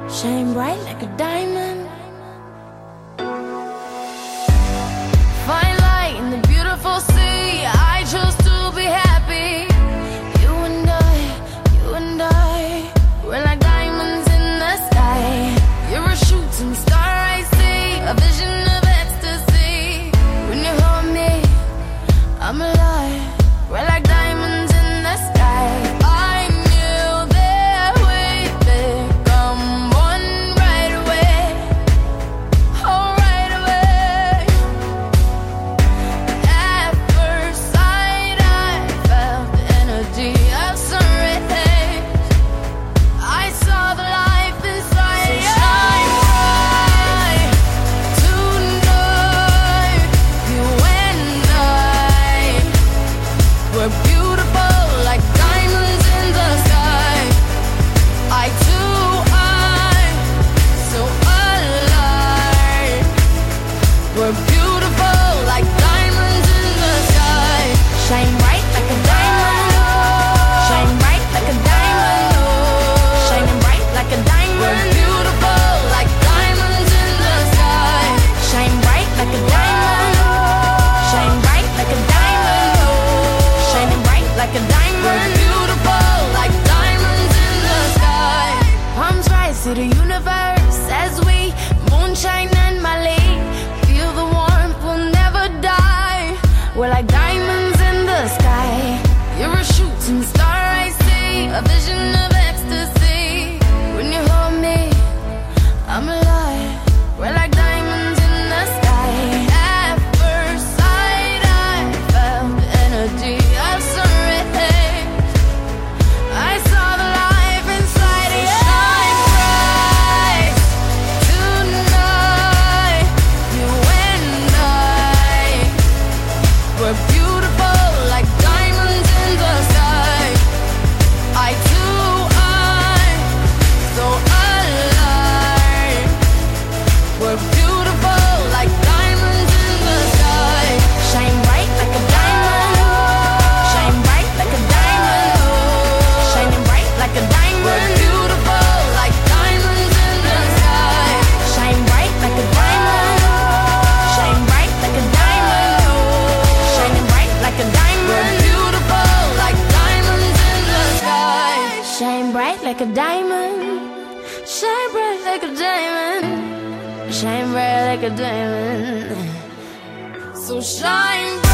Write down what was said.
shine bright like a diamond. Fine light in the beautiful sea. I chose to be happy. You and I, we're like diamonds in the sky. You're a shooting star I see, a vision of ecstasy. When you hold me, I'm alive. We're like diamonds in the sky. I knew that we'd become one right away. Oh, right away. At first sight, I felt the energy of sun rays. I saw the life inside you. Shine bright tonight. You and I, we're beautiful like diamonds in the sky. I too, I'm so alive. We're beautiful like diamonds in the sky. Shine bright like a diamond. Shine bright like a diamond. Shining bright like a diamond. We're beautiful like diamonds in the sky. Shine bright like a diamond. Shine bright like a diamond. Shining bright like a diamond. We're beautiful like diamonds in the sky. Palms rise to the universe as we moonshine and Mali. Feel the warmth, we'll never die. We're like diamonds in the sky. You're a shooting star I see, a vision of ecstasy. When you hold me, I'm alive. We're like diamonds in the sky. At first sight, I felt the energy of sun rays. I saw the life inside you. Shine bright tonight. You and I, we're beautiful like diamonds in the sky. I too, I'm so alive. We're beautiful like diamonds in the sky. Shine bright like a diamond. Shine bright like a diamond. Shining bright like a diamond. We're beautiful like diamonds in the sky. Shine bright like a diamond. Shine bright like a diamond. Shining bright like a diamond. We're beautiful like diamonds in the sky. Shine bright like a diamond. Shine bright like a diamond. Shine bright like a diamond. So shine